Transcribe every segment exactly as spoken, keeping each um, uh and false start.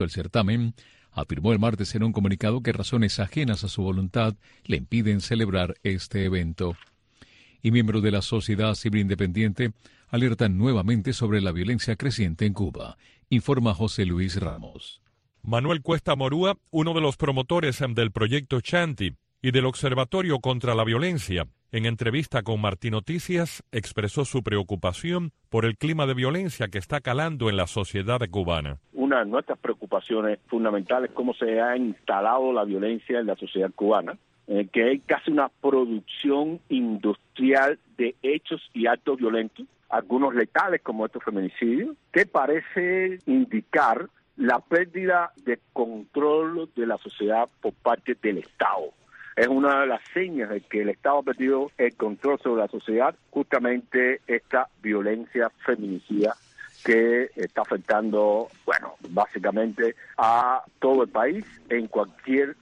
El certamen afirmó el martes en un comunicado que razones ajenas a su voluntad le impiden celebrar este evento. Y miembros de la sociedad civil independiente alertan nuevamente sobre la violencia creciente en Cuba, informa José Luis Ramos. Manuel Cuesta Morúa, uno de los promotores del proyecto Chanti y del Observatorio contra la Violencia, en entrevista con Martín Noticias, expresó su preocupación por el clima de violencia que está calando en la sociedad cubana. Una de nuestras preocupaciones fundamentales es cómo se ha instalado la violencia en la sociedad cubana, eh, que hay casi una producción industrial de hechos y actos violentos, algunos letales como estos feminicidios, que parece indicar la pérdida de control de la sociedad por parte del Estado. Es una de las señas de que el Estado ha perdido el control sobre la sociedad, justamente esta violencia feminicida que está afectando, bueno, básicamente a todo el país, en cualquier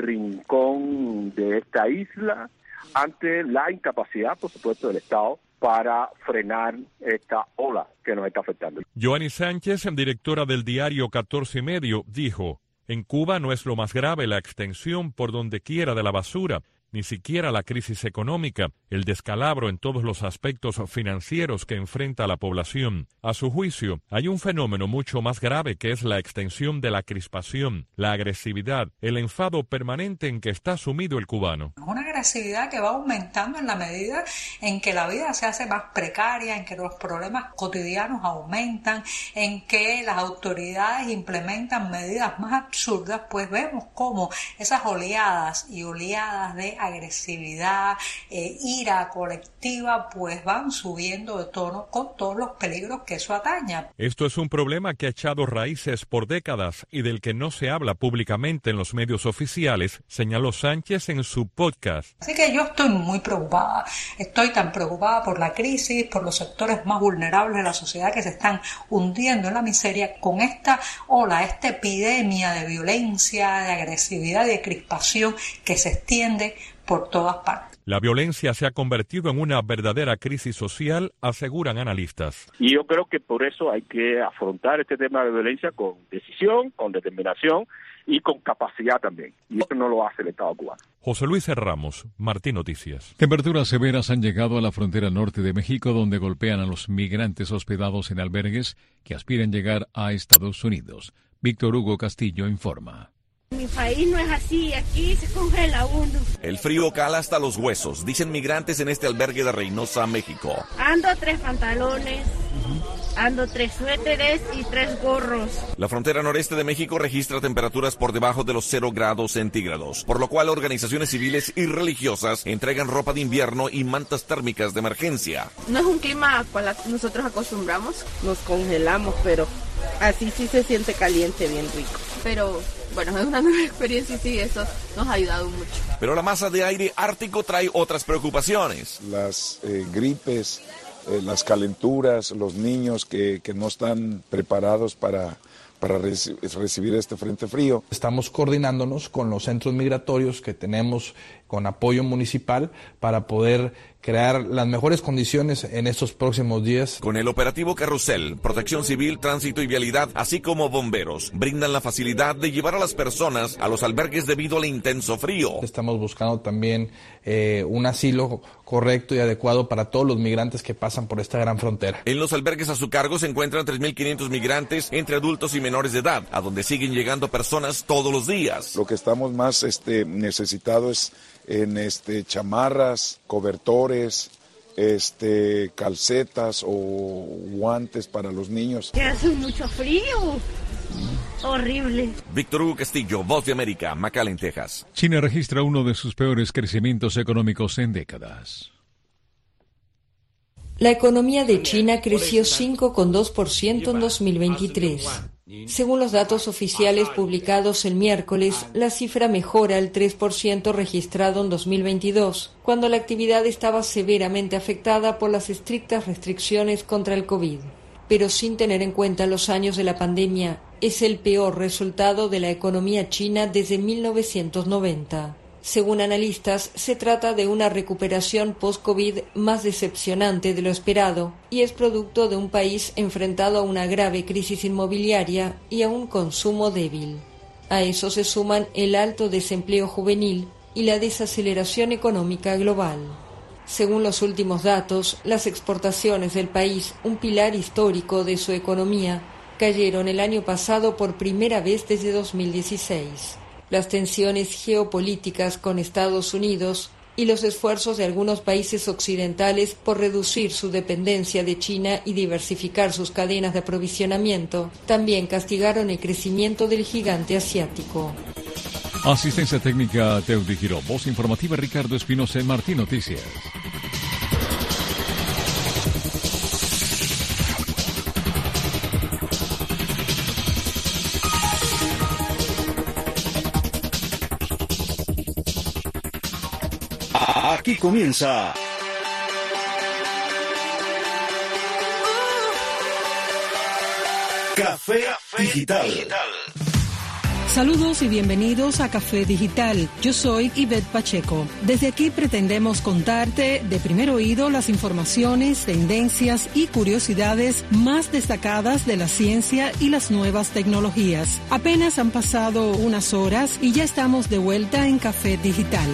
rincón de esta isla, ante la incapacidad, por supuesto, del Estado para frenar esta ola que nos está afectando. Joanny Sánchez, directora del diario catorce y medio, dijo: en Cuba no es lo más grave la extensión por donde quiera de la basura, ni siquiera la crisis económica, el descalabro en todos los aspectos financieros que enfrenta la población. A su juicio, hay un fenómeno mucho más grave que es la extensión de la crispación, la agresividad, el enfado permanente en que está sumido el cubano. Una agresividad que va aumentando en la medida en que la vida se hace más precaria, en que los problemas cotidianos aumentan, en que las autoridades implementan medidas más absurdas, pues vemos cómo esas oleadas y oleadas de agresividad, eh, ira colectiva, pues van subiendo de tono con todos los peligros que eso ataña. Esto es un problema que ha echado raíces por décadas y del que no se habla públicamente en los medios oficiales, señaló Sánchez en su podcast. Así que yo estoy muy preocupada. Estoy tan preocupada por la crisis, por los sectores más vulnerables de la sociedad que se están hundiendo en la miseria con esta ola, esta epidemia de violencia, de agresividad y de crispación que se extiende por todas partes. La violencia se ha convertido en una verdadera crisis social, aseguran analistas. Y yo creo que por eso hay que afrontar este tema de violencia con decisión, con determinación y con capacidad también. Y eso no lo hace el Estado cubano. José Luis Ramos, Martín Noticias. Temperaturas severas han llegado a la frontera norte de México, donde golpean a los migrantes hospedados en albergues que aspiran llegar a Estados Unidos. Víctor Hugo Castillo informa. Mi país no es así, aquí se congela uno. El frío cala hasta los huesos, dicen migrantes en este albergue de Reynosa, México. Ando tres pantalones, ando tres suéteres y tres gorros. La frontera noreste de México registra temperaturas por debajo de los cero grados centígrados, por lo cual organizaciones civiles y religiosas entregan ropa de invierno y mantas térmicas de emergencia. No es un clima al cual nosotros acostumbramos, nos congelamos, pero así sí se siente caliente, bien rico. Pero bueno, es una nueva experiencia y sí, eso nos ha ayudado mucho. Pero la masa de aire ártico trae otras preocupaciones. Las eh, gripes, eh, las calenturas, los niños que, que no están preparados para, para reci- recibir este frente frío. Estamos coordinándonos con los centros migratorios que tenemos con apoyo municipal para poder crear las mejores condiciones en estos próximos días. Con el operativo Carrusel, Protección Civil, Tránsito y Vialidad, así como bomberos, brindan la facilidad de llevar a las personas a los albergues debido al intenso frío. Estamos buscando también eh, un asilo correcto y adecuado para todos los migrantes que pasan por esta gran frontera. En los albergues a su cargo se encuentran tres mil quinientos migrantes entre adultos y menores de edad, a donde siguen llegando personas todos los días. Lo que estamos más este, necesitados es en este, chamarras, cobertores, este, calcetas o guantes para los niños. Que hace mucho frío. Horrible. Víctor Hugo Castillo, Voz de América, McAllen, Texas. China registra uno de sus peores crecimientos económicos en décadas. La economía de China creció cinco coma dos por ciento en dos mil veintitrés. Según los datos oficiales publicados el miércoles, la cifra mejora el tres por ciento registrado en dos mil veintidós, cuando la actividad estaba severamente afectada por las estrictas restricciones contra el COVID. Pero sin tener en cuenta los años de la pandemia, es el peor resultado de la economía china desde mil novecientos noventa. Según analistas, se trata de una recuperación post-COVID más decepcionante de lo esperado y es producto de un país enfrentado a una grave crisis inmobiliaria y a un consumo débil. A eso se suman el alto desempleo juvenil y la desaceleración económica global. Según los últimos datos, las exportaciones del país, un pilar histórico de su economía, cayeron el año pasado por primera vez desde dos mil dieciséis. Las tensiones geopolíticas con Estados Unidos y los esfuerzos de algunos países occidentales por reducir su dependencia de China y diversificar sus cadenas de aprovisionamiento también castigaron el crecimiento del gigante asiático. Asistencia técnica Teudi Giró. Voz informativa Ricardo Espinosa en Martín Noticias. Aquí comienza Café Digital. Saludos y bienvenidos a Café Digital. Yo soy Ivette Pacheco. Desde aquí pretendemos contarte de primer oído las informaciones, tendencias y curiosidades más destacadas de la ciencia y las nuevas tecnologías. Apenas han pasado unas horas y ya estamos de vuelta en Café Digital.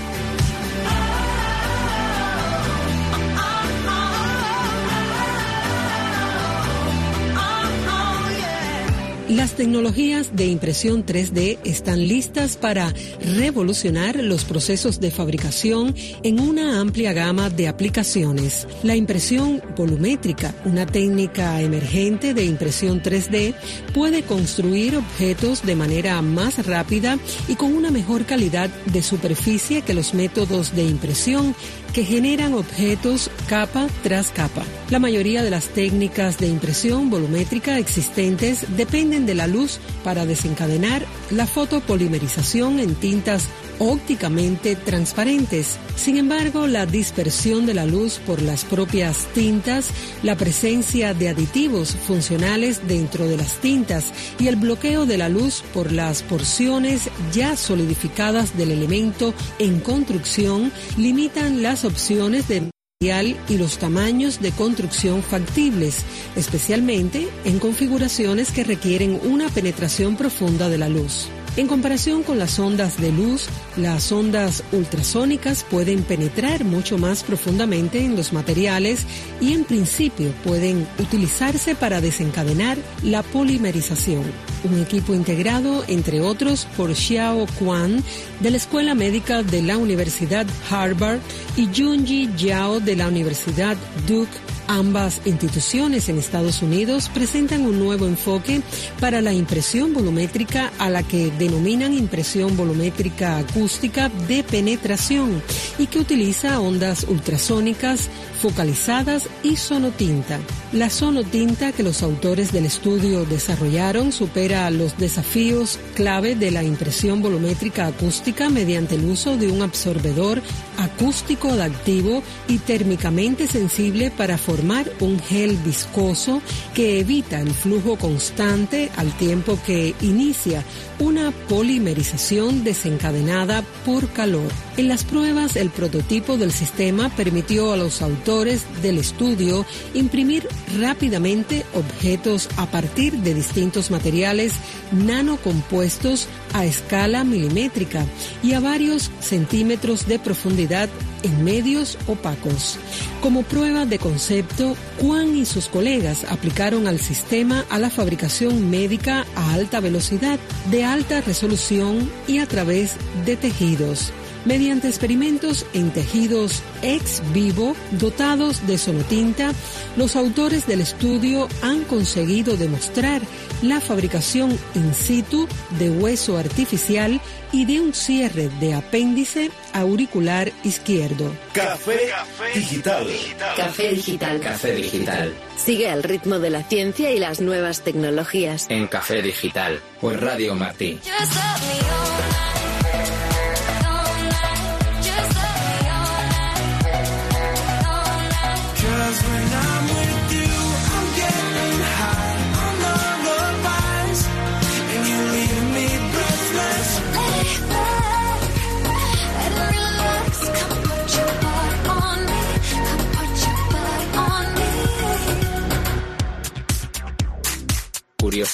Las tecnologías de impresión tres D están listas para revolucionar los procesos de fabricación en una amplia gama de aplicaciones. La impresión volumétrica, una técnica emergente de impresión tres D, puede construir objetos de manera más rápida y con una mejor calidad de superficie que los métodos de impresión que generan objetos capa tras capa. La mayoría de las técnicas de impresión volumétrica existentes dependen de la luz para desencadenar la fotopolimerización en tintas ópticamente transparentes. Sin embargo, la dispersión de la luz por las propias tintas, la presencia de aditivos funcionales dentro de las tintas y el bloqueo de la luz por las porciones ya solidificadas del elemento en construcción limitan las opciones de material y los tamaños de construcción factibles, especialmente en configuraciones que requieren una penetración profunda de la luz. En comparación con las ondas de luz, las ondas ultrasónicas pueden penetrar mucho más profundamente en los materiales y en principio pueden utilizarse para desencadenar la polimerización. Un equipo integrado, entre otros, por Xiao Quan de la Escuela Médica de la Universidad Harvard y Junji Zhao de la Universidad Duke. Ambas instituciones en Estados Unidos presentan un nuevo enfoque para la impresión volumétrica a la que denominan impresión volumétrica acústica de penetración y que utiliza ondas ultrasónicas focalizadas y sonotinta. La sonotinta que los autores del estudio desarrollaron supera los desafíos clave de la impresión volumétrica acústica mediante el uso de un absorbedor acústico adaptivo y térmicamente sensible para formar un gel viscoso que evita el flujo constante al tiempo que inicia una polimerización desencadenada por calor. En las pruebas, el prototipo del sistema permitió a los autores del estudio imprimir rápidamente objetos a partir de distintos materiales nanocompuestos a escala milimétrica y a varios centímetros de profundidad en medios opacos. Como prueba de concepto, Quan y sus colegas aplicaron al sistema a la fabricación médica a alta velocidad, de alta resolución y a través de tejidos. Mediante experimentos en tejidos ex vivo dotados de sonotinta, los autores del estudio han conseguido demostrar la fabricación in situ de hueso artificial y de un cierre de apéndice auricular izquierdo. Café Digital. Café Digital. Café Digital. Sigue al ritmo de la ciencia y las nuevas tecnologías. En Café Digital. Pues Radio Martí.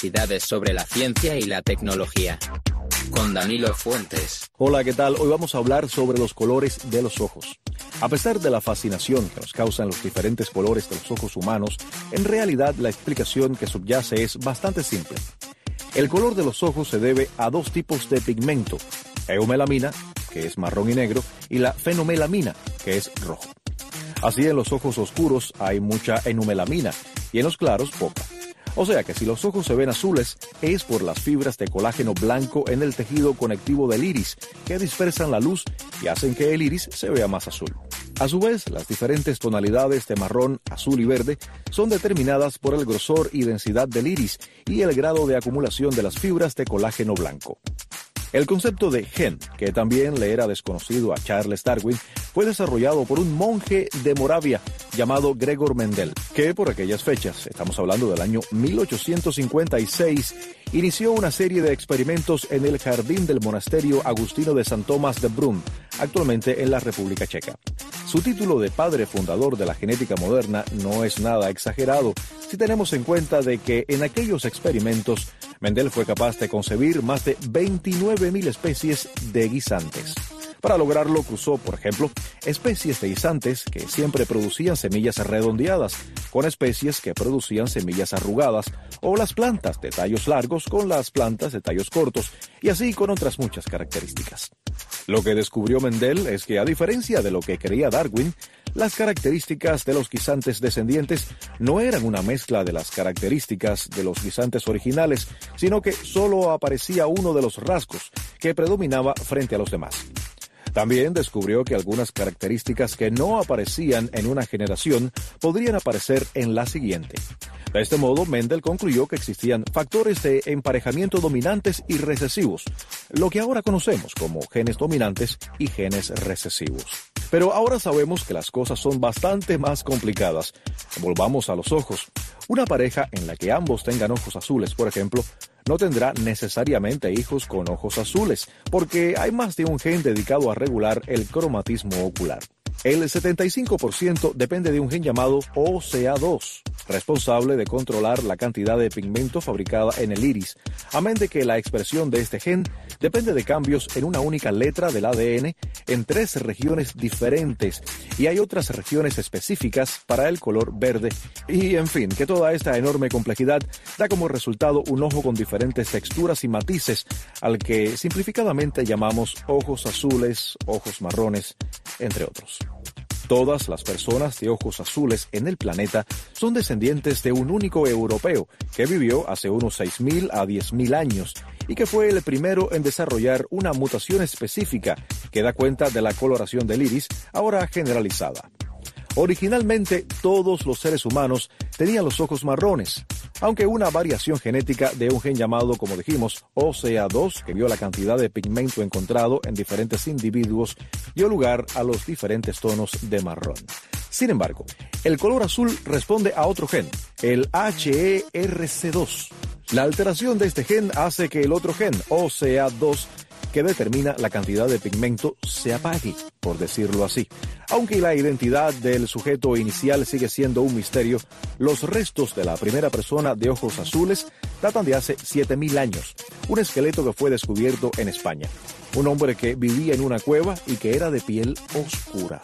curiosidades sobre la ciencia y la tecnología. Con Danilo Fuentes. Hola, ¿qué tal? Hoy vamos a hablar sobre los colores de los ojos. A pesar de la fascinación que nos causan los diferentes colores de los ojos humanos, en realidad la explicación que subyace es bastante simple. El color de los ojos se debe a dos tipos de pigmento, eumelamina, que es marrón y negro, y la fenomelamina, que es rojo. Así, en los ojos oscuros hay mucha enumelamina y en los claros poca. O sea que si los ojos se ven azules, es por las fibras de colágeno blanco en el tejido conectivo del iris, que dispersan la luz y hacen que el iris se vea más azul. A su vez, las diferentes tonalidades de marrón, azul y verde son determinadas por el grosor y densidad del iris y el grado de acumulación de las fibras de colágeno blanco. El concepto de gen, que también le era desconocido a Charles Darwin, fue desarrollado por un monje de Moravia llamado Gregor Mendel, que por aquellas fechas, estamos hablando del año mil ochocientos cincuenta y seis, inició una serie de experimentos en el jardín del monasterio agustino de San Tomás de Brunn, actualmente en la República Checa. Su título de padre fundador de la genética moderna no es nada exagerado, si tenemos en cuenta de que en aquellos experimentos Mendel fue capaz de concebir más de veintinueve mil especies de guisantes. Para lograrlo cruzó, por ejemplo, especies de guisantes que siempre producían semillas redondeadas con especies que producían semillas arrugadas, o las plantas de tallos largos con las plantas de tallos cortos, y así con otras muchas características. Lo que descubrió Mendel es que, a diferencia de lo que creía Darwin, las características de los guisantes descendientes no eran una mezcla de las características de los guisantes originales, sino que solo aparecía uno de los rasgos que predominaba frente a los demás. También descubrió que algunas características que no aparecían en una generación podrían aparecer en la siguiente. De este modo, Mendel concluyó que existían factores de emparejamiento dominantes y recesivos, lo que ahora conocemos como genes dominantes y genes recesivos. Pero ahora sabemos que las cosas son bastante más complicadas. Volvamos a los ojos. Una pareja en la que ambos tengan ojos azules, por ejemplo, no tendrá necesariamente hijos con ojos azules, porque hay más de un gen dedicado a regular el cromatismo ocular. El setenta y cinco por ciento depende de un gen llamado O C A dos, responsable de controlar la cantidad de pigmento fabricada en el iris, amén de que la expresión de este gen depende de cambios en una única letra del A D N en tres regiones diferentes, y hay otras regiones específicas para el color verde, y en fin, que toda esta enorme complejidad da como resultado un ojo con diferentes texturas y matices, al que simplificadamente llamamos ojos azules, ojos marrones, entre otros. Todas las personas de ojos azules en el planeta son descendientes de un único europeo que vivió hace unos seis mil a diez mil años y que fue el primero en desarrollar una mutación específica que da cuenta de la coloración del iris, ahora generalizada. Originalmente, todos los seres humanos tenían los ojos marrones, aunque una variación genética de un gen llamado, como dijimos, O C A dos, que vio la cantidad de pigmento encontrado en diferentes individuos, dio lugar a los diferentes tonos de marrón. Sin embargo, el color azul responde a otro gen, el H E R C dos. La alteración de este gen hace que el otro gen, O C A dos, que determina la cantidad de pigmento, se apague, por decirlo así. Aunque la identidad del sujeto inicial sigue siendo un misterio, los restos de la primera persona de ojos azules datan de hace siete mil años, un esqueleto que fue descubierto en España. Un hombre que vivía en una cueva y que era de piel oscura.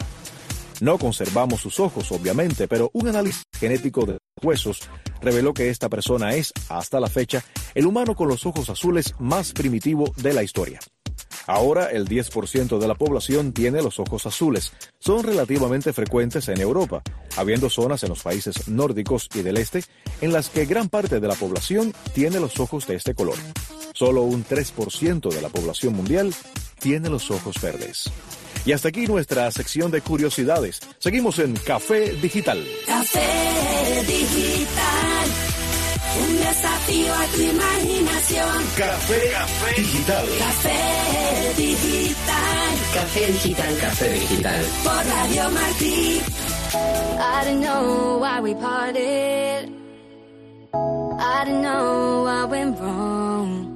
No conservamos sus ojos, obviamente, pero un análisis genético de huesos reveló que esta persona es, hasta la fecha, el humano con los ojos azules más primitivo de la historia. Ahora, el diez por ciento de la población tiene los ojos azules. Son relativamente frecuentes en Europa, habiendo zonas en los países nórdicos y del este en las que gran parte de la población tiene los ojos de este color. Solo un tres por ciento de la población mundial tiene los ojos verdes. Y hasta aquí nuestra sección de curiosidades. Seguimos en Café Digital. Café Digital. Un desafío a tu imaginación. Café, Café Digital. Café Digital. Café Digital. Café Digital. Por Radio Martí. I don't know why we parted. I don't know what went wrong.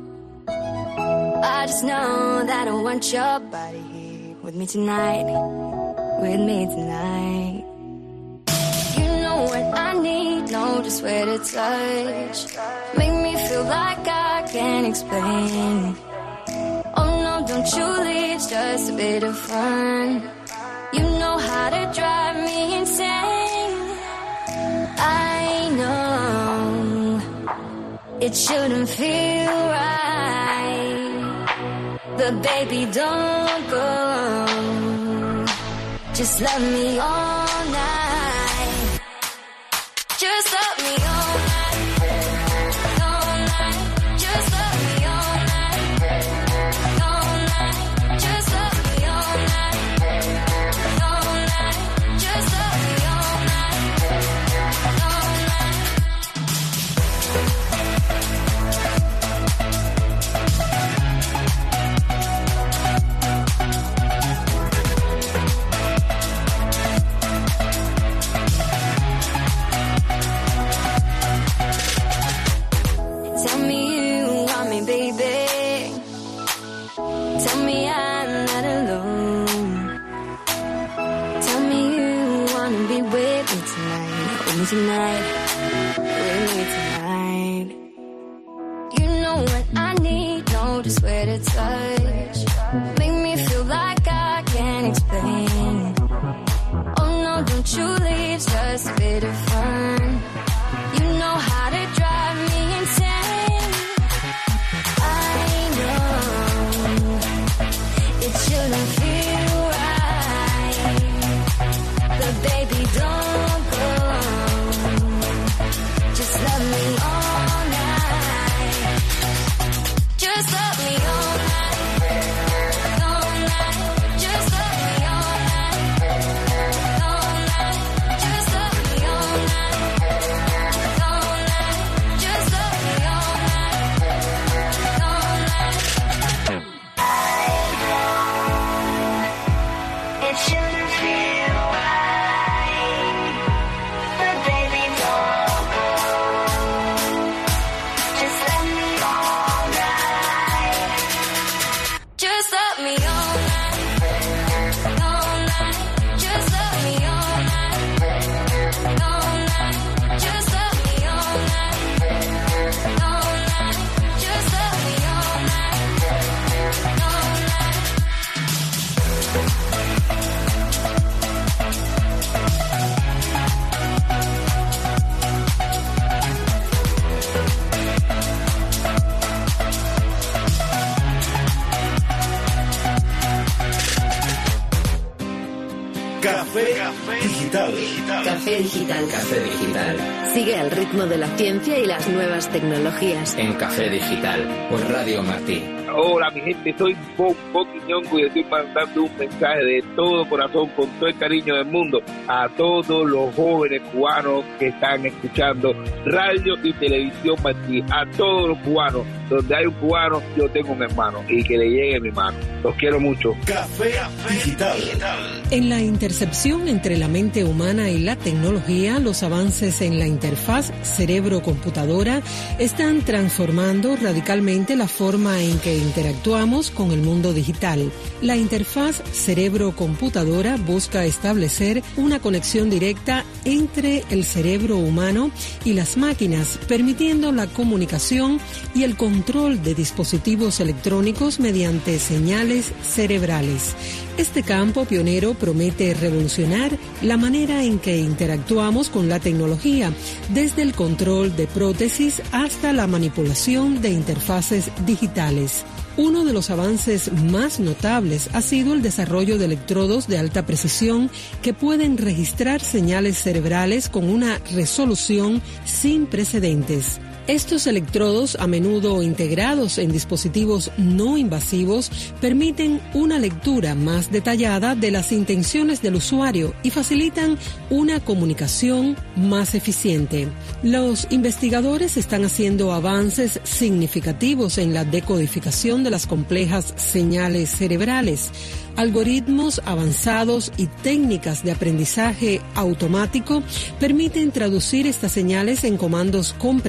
I just know that I want your body here with me tonight. With me tonight. You know what I need, no just where to touch. Make me feel like I can't explain. Oh no, don't you leave, it's just a bit of fun. You know how to drive me insane. I know it shouldn't feel right, but baby, don't go. Just love me all night. Just love me all night. All night. Just love me all night. All night. Just love me all night. All night. Just love me all night. All night. Tell me you want me, baby. Tell me I'm not alone. Tell me you wanna be with me tonight. With me tonight. With me tonight. You know what I need. Know just where to touch. Make me feel like I can't explain. Oh no, don't you leave. It's just a bit of fun. You know how to drive me insane. I know it shouldn't feel right, but baby, don't go. Just love me all night. Just love me all night. All night. Just love me all night. All night. Just love me all night. All night. Just love me all night. All night. It shouldn't feel right, but baby, don't go. Just let me all night. Just love me all night. All night. Just love me all night. All night. Just love me all night. All night. Just love me all night. All night. Café Digital. Café Digital. Café Digital. Sigue al ritmo de la ciencia y las nuevas tecnologías. En Café Digital, por Radio Martí. Hola mi gente, soy Bob Quiñongo y estoy mandando un mensaje de todo corazón, con todo el cariño del mundo, a todos los jóvenes cubanos que están escuchando radio y televisión Martí, a todos los cubanos. Donde hay un cubano, yo tengo un hermano, y que le llegue mi mano. Los quiero mucho. Café Digital. En la intercepción entre la mente humana y la tecnología, los avances en la interfaz cerebro-computadora están transformando radicalmente la forma en que interactuamos con el mundo digital. La interfaz cerebro-computadora busca establecer una conexión directa entre el cerebro humano y las máquinas, permitiendo la comunicación y el control de dispositivos electrónicos mediante señales cerebrales. Este campo pionero promete revolucionar la manera en que interactuamos con la tecnología, desde el control de prótesis hasta la manipulación de interfaces digitales. Uno de los avances más notables ha sido el desarrollo de electrodos de alta precisión que pueden registrar señales cerebrales con una resolución sin precedentes. Estos electrodos, a menudo integrados en dispositivos no invasivos, permiten una lectura más detallada de las intenciones del usuario y facilitan una comunicación más eficiente. Los investigadores están haciendo avances significativos en la decodificación de las complejas señales cerebrales. Algoritmos avanzados y técnicas de aprendizaje automático permiten traducir estas señales en comandos comprensibles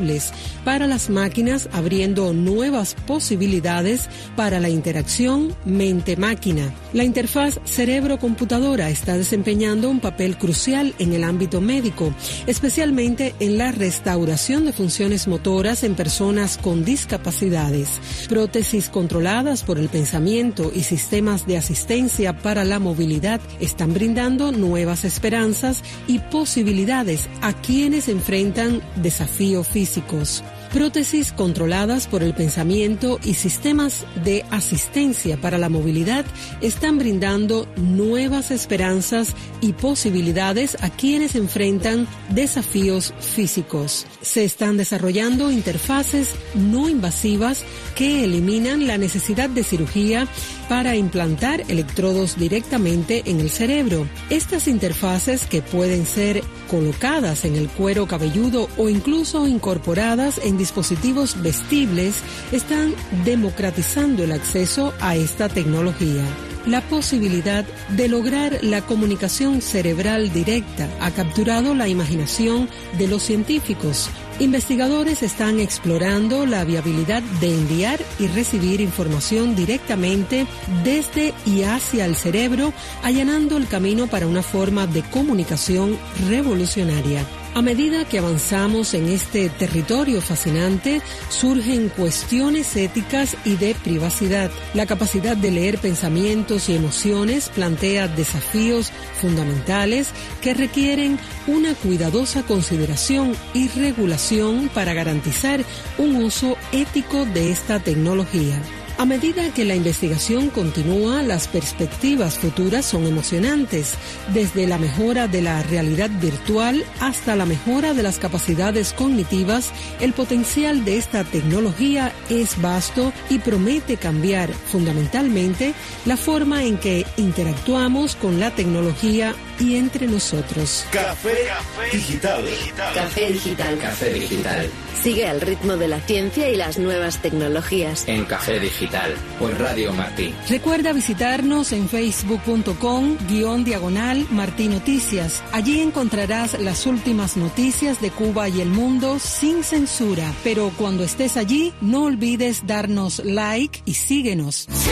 accesibles para las máquinas, abriendo nuevas posibilidades para la interacción mente-máquina. La interfaz cerebro-computadora está desempeñando un papel crucial en el ámbito médico, especialmente en la restauración de funciones motoras en personas con discapacidades. Prótesis controladas por el pensamiento y sistemas de asistencia para la movilidad están brindando nuevas esperanzas y posibilidades a quienes enfrentan desafíos físicos. Prótesis controladas por el pensamiento y sistemas de asistencia para la movilidad están brindando nuevas esperanzas y posibilidades a quienes enfrentan desafíos físicos. Se están desarrollando interfaces no invasivas que eliminan la necesidad de cirugía para implantar electrodos directamente en el cerebro. Estas interfaces, que pueden ser colocadas en el cuero cabelludo o incluso incorporadas en dispositivos vestibles, están democratizando el acceso a esta tecnología. La posibilidad de lograr la comunicación cerebral directa ha capturado la imaginación de los científicos. Investigadores están explorando la viabilidad de enviar y recibir información directamente desde y hacia el cerebro, allanando el camino para una forma de comunicación revolucionaria. A medida que avanzamos en este territorio fascinante, surgen cuestiones éticas y de privacidad. La capacidad de leer pensamientos y emociones plantea desafíos fundamentales que requieren una cuidadosa consideración y regulación para garantizar un uso ético de esta tecnología. A medida que la investigación continúa, las perspectivas futuras son emocionantes, desde la mejora de la realidad virtual hasta la mejora de las capacidades cognitivas. El potencial de esta tecnología es vasto y promete cambiar fundamentalmente la forma en que interactuamos con la tecnología y entre nosotros. Café Digital. Café Digital. Café Digital. Sigue al ritmo de la ciencia y las nuevas tecnologías. En Café Digital, por Radio Martí. Recuerda visitarnos en facebook punto com guión diagonal Martí Noticias. Allí encontrarás las últimas noticias de Cuba y el mundo sin censura. Pero cuando estés allí, no olvides darnos like y síguenos. Sí.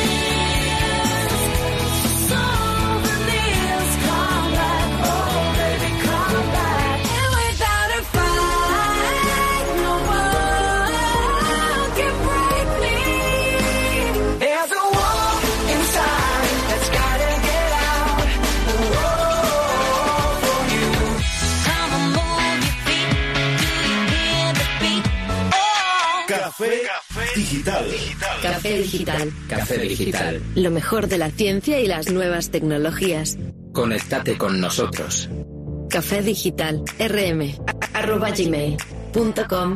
Café Digital. Café Digital. Café Digital. Lo mejor de la ciencia y las nuevas tecnologías. Conéctate con nosotros. Café Digital. rm arroba gmail punto com.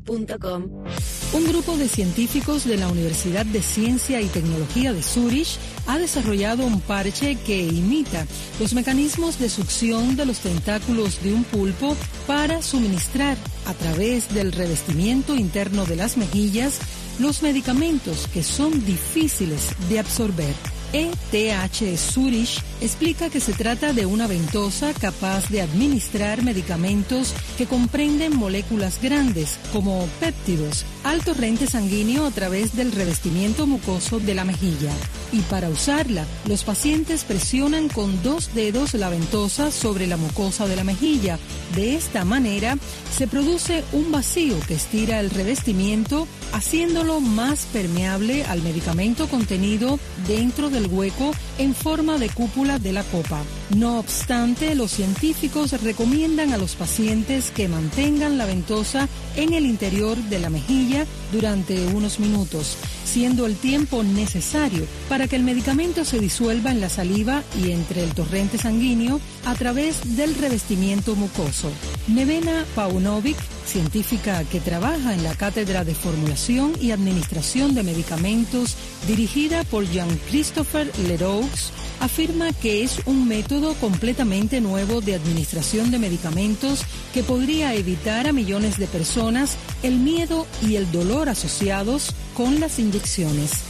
Un grupo de científicos de la Universidad de Ciencia y Tecnología de Zúrich ha desarrollado un parche que imita los mecanismos de succión de los tentáculos de un pulpo para suministrar a través del revestimiento interno de las mejillas los medicamentos que son difíciles de absorber. E T H Zurich explica que se trata de una ventosa capaz de administrar medicamentos que comprenden moléculas grandes, como péptidos, al torrente sanguíneo a través del revestimiento mucoso de la mejilla. Y para usarla, los pacientes presionan con dos dedos la ventosa sobre la mucosa de la mejilla. De esta manera, se produce un vacío que estira el revestimiento, haciéndolo más permeable al medicamento contenido dentro del hueco en forma de cúpula de la copa. No obstante, los científicos recomiendan a los pacientes que mantengan la ventosa en el interior de la mejilla durante unos minutos, siendo el tiempo necesario para que el medicamento se disuelva en la saliva y entre el torrente sanguíneo a través del revestimiento mucoso. Nevena Paunovic, científica que trabaja en la Cátedra de Formulación y Administración de Medicamentos dirigida por Jean-Christophe Leroux, afirma que es un método completamente nuevo de administración de medicamentos que podría evitar a millones de personas el miedo y el dolor asociados con las inyecciones.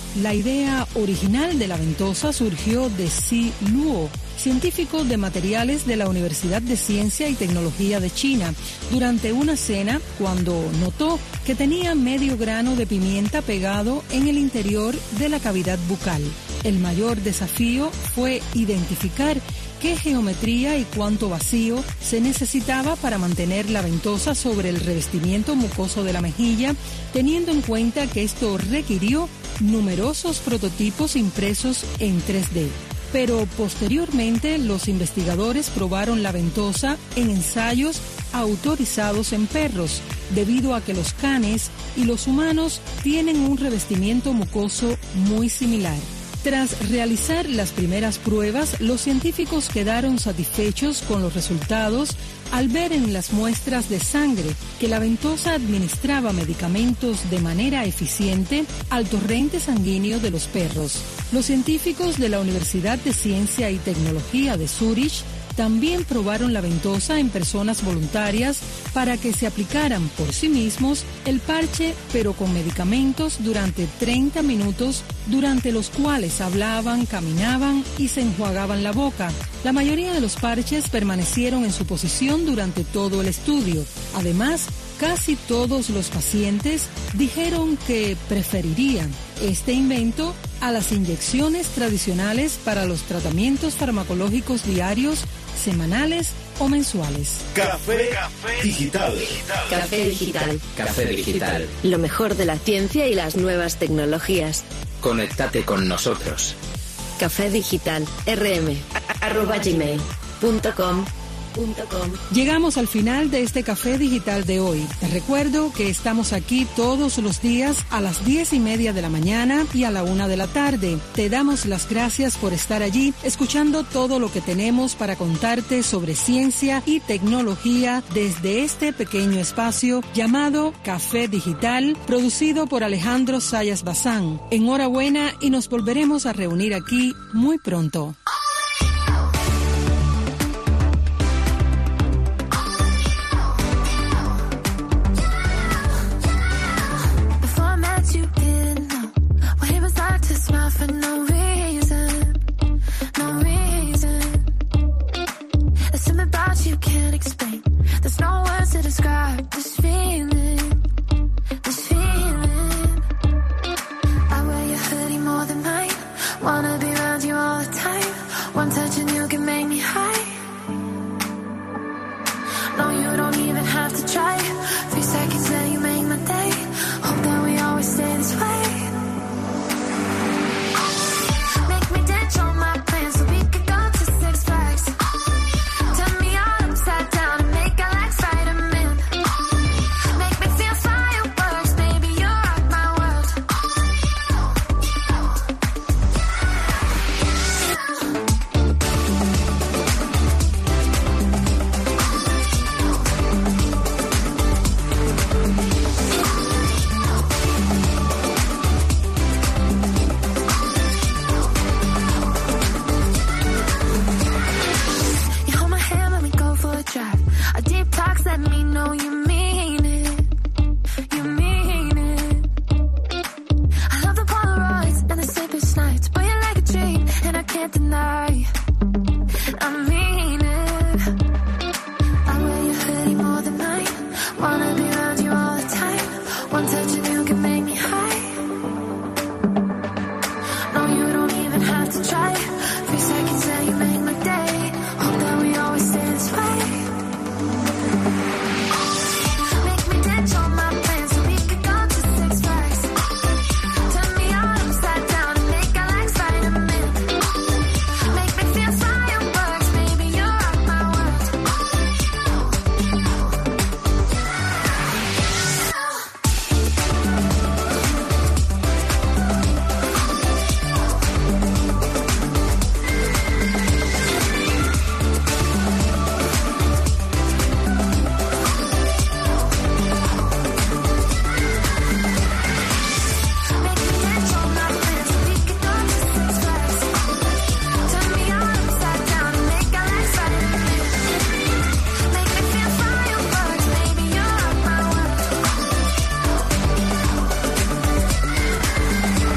La idea original de la ventosa surgió de Xi Luo, científico de materiales de la Universidad de Ciencia y Tecnología de China, durante una cena cuando notó que tenía medio grano de pimienta pegado en el interior de la cavidad bucal. El mayor desafío fue identificar qué geometría y cuánto vacío se necesitaba para mantener la ventosa sobre el revestimiento mucoso de la mejilla, teniendo en cuenta que esto requirió numerosos prototipos impresos en tres D. Pero posteriormente los investigadores probaron la ventosa en ensayos autorizados en perros, debido a que los canes y los humanos tienen un revestimiento mucoso muy similar. Tras realizar las primeras pruebas, los científicos quedaron satisfechos con los resultados al ver en las muestras de sangre que la ventosa administraba medicamentos de manera eficiente al torrente sanguíneo de los perros. Los científicos de la Universidad de Ciencia y Tecnología de Zúrich también probaron la ventosa en personas voluntarias para que se aplicaran por sí mismos el parche, pero con medicamentos durante treinta minutos, durante los cuales hablaban, caminaban y se enjuagaban la boca. La mayoría de los parches permanecieron en su posición durante todo el estudio. Además, casi todos los pacientes dijeron que preferirían este invento a las inyecciones tradicionales para los tratamientos farmacológicos diarios, semanales o mensuales. Café, Café Digital. Café Digital. Café Digital. Lo mejor de la ciencia y las nuevas tecnologías. Conéctate con nosotros. Café Digital. rm arroba gmail punto com. Llegamos al final de este Café Digital de hoy. Te recuerdo que estamos aquí todos los días a las diez y media de la mañana y a la una de la tarde. Te damos las gracias por estar allí, escuchando todo lo que tenemos para contarte sobre ciencia y tecnología desde este pequeño espacio llamado Café Digital, producido por Alejandro Sayas Bazán. Enhorabuena y nos volveremos a reunir aquí muy pronto.